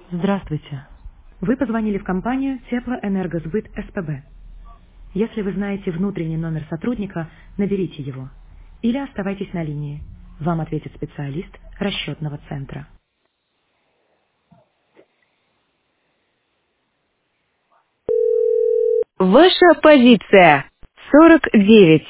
Здравствуйте. Вы позвонили в компанию Теплоэнергосбыт СПБ. Если вы знаете внутренний номер сотрудника, наберите его. Или оставайтесь на линии. Вам ответит специалист расчетного центра. Ваша позиция 49.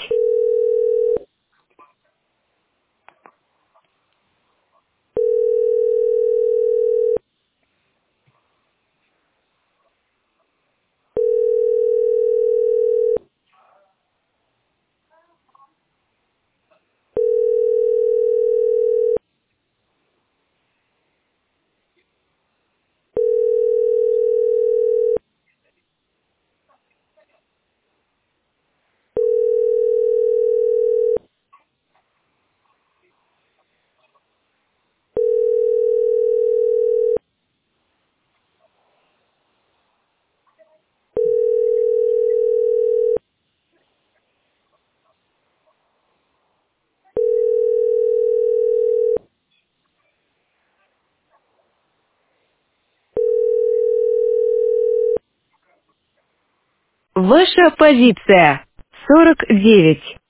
Ваша позиция 49.